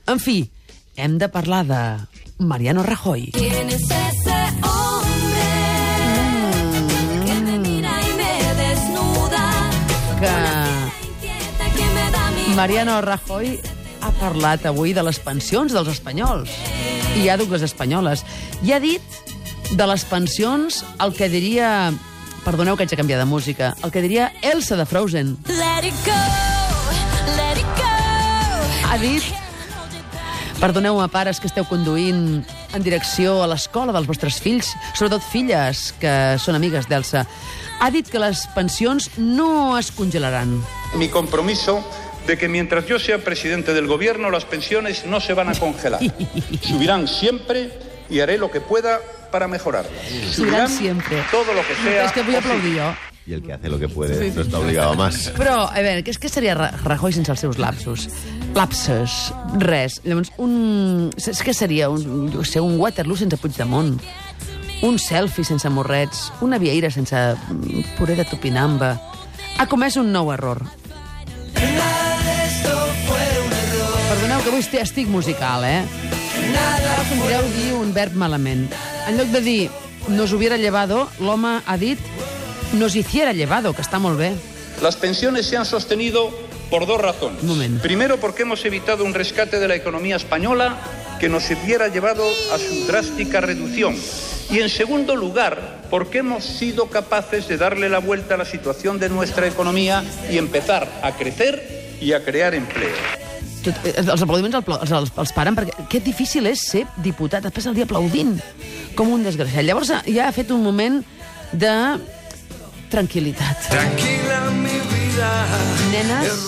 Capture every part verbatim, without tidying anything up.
En fi, hem de parlar de Mariano Rajoy. ¿Quién es ese hombre que me mira y me desnuda? Que Mariano Rajoy ha parlat avui de les pensions dels espanyols. I hi ha dues espanyoles. I ha dit de les pensions el que diria... Perdoneu que haig de canviar de música. El que diria Elsa de Frozen. Let it go, let it go. Ha dit... Perdoneu-me, pares, que esteu conduint en direcció a l'escola dels vostres fills, sobretot filles, que són amigues d'Elsa. Ha dit que les pensions no es congelaran. Mi compromiso de que mientras yo sea presidente del gobierno, las pensiones no se van a congelar. Subirán siempre y haré lo que pueda para mejorarlas. Subirán siempre. Todo lo que sea. És que vull aplaudir jo. Y el que hace lo que puede no está obligado a más. Però, a veure, què, què seria Rajoy sense els seus lapsos? Lapses, res. Llavors, un... Què seria? Un, jo sé, un Waterloo sense Puigdemont. Un selfie sense morrets. Una vieira sense puré de topinamba. Ha comès un nou error. Perdoneu que avui estic musical, eh? Ara sentireu dir un verb malament. En lloc de dir nos hubiera llevado, l'home ha dit nos hiciera llevado, que està molt bé. Las pensiones se han sostenido por dos razones. Un momento. Primero, porque hemos evitado un rescate de la economía española que nos hubiera llevado a su drástica reducción. Y en segundo lugar, porque hemos sido capaces de darle la vuelta a la situación de nuestra economía y empezar a crecer y a crear empleo. Tot, els aplaudiments els, els, els paren perquè que difícil és ser diputat després del dia aplaudint com un desgraciat. Llavors ja ha fet un moment de tranquil·litat. Tranquil·la mi vida. Nenes,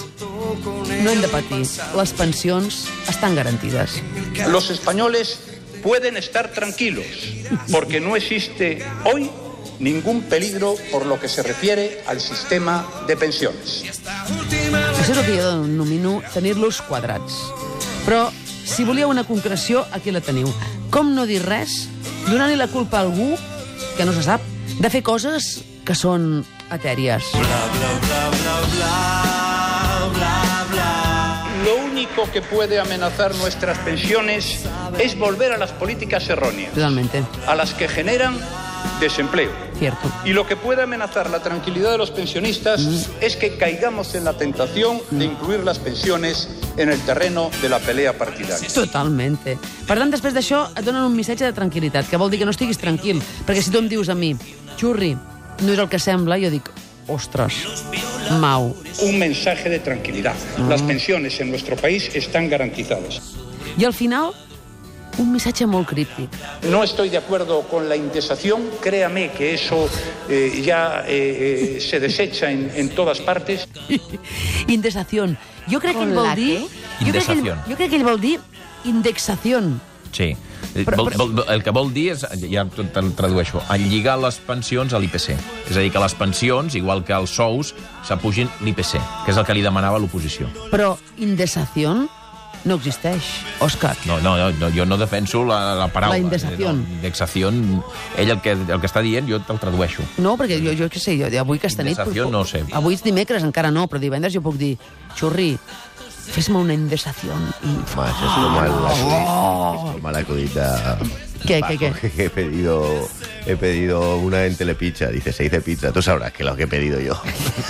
no hem de patir. Les pensions estan garantides. Los españoles pueden estar tranquilos porque no existe hoy ningún peligro por lo que se refiere al sistema de pensiones. Això és el que jo denomino tenir-los quadrats. Però, si volíeu una concreció, aquí la teniu. Com no dir res, donant-li la culpa a algú, que no se sap, de fer coses que són etèries. Bla, bla, bla, bla, bla, bla, bla. Lo único que puede amenazar nuestras pensiones es volver a las políticas erróneas, Totalmente. a las que generan desempleo. Cierto. Y lo que puede amenazar la tranquilidad de los pensionistas mm. es que caigamos en la tentación mm. de incluir las pensiones en el terreno de la pelea partidaria. Totalmente. Per tant, després d'això et donen un missatge de tranquil·litat, que vol dir que no estiguis tranquil. Perquè si tu em dius a mi, xurri, no és el que sembla, jo dic, ostres, mau. Un mensaje de tranquilidad. Mm. Las pensiones en nuestro país están garantizadas. I al final, un missatge molt críptic. No estoy de acuerdo con la indexación, créame que eso eh, ya eh, eh, se desecha en, en todas partes. Indexación. Jo crec que ell vol dir... Jo crec que ell, jo crec que ell vol dir indexación. Sí. Però, vol, vol, el que vol dir és, ja te'l tradueixo, lligar les pensions a l'I P C. És a dir, que les pensions, igual que els sous, s'apugin l'I P C, que és el que li demanava l'oposició. Però indexación no existeix, Òscar. No, no, no, jo no defenso la, la paraula. La indexación. No, indexación. Ell el que, el que està dient, jo te'l tradueixo. No, perquè jo, jo què sé, jo, avui aquesta nit... Indexación no sé. Avui és dimecres, encara no, però divendres jo puc dir, xurri, fes-me una indexación. I... Más, es como el acudit, Oh. es como el acudit de... ¿Qué, qué, qué? Que he pedido, he pedido una en Telepizza. Dice, se dice pizza. Tú sabrás que es lo que he pedido yo.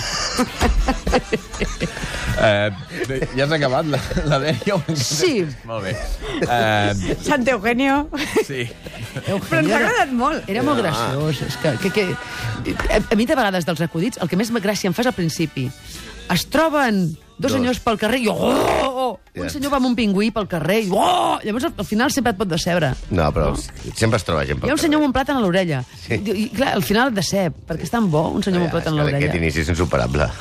Uh, ja has acabat la, la dèria? Sí. Molt bé. Uh, Sant Eugenio. sí. Però ens ha agradat molt. Era molt graciós. És que, que, que, a, a mi de vegades dels acudits, el que més gràcia em fa és al principi. Es troben dos, dos. senyors pel carrer i oh, oh, oh. Un Yeah. senyor va amb un pingüí pel carrer i oh! Llavors al final sempre et pot decebre. No, però sempre es troba gent pel Hi ha un senyor amb un plàtan a l'orella. Sí. I, i clar, al final et decep, perquè és tan bo un senyor amb un plàtan a És que l'orella. aquest inici és insuperable.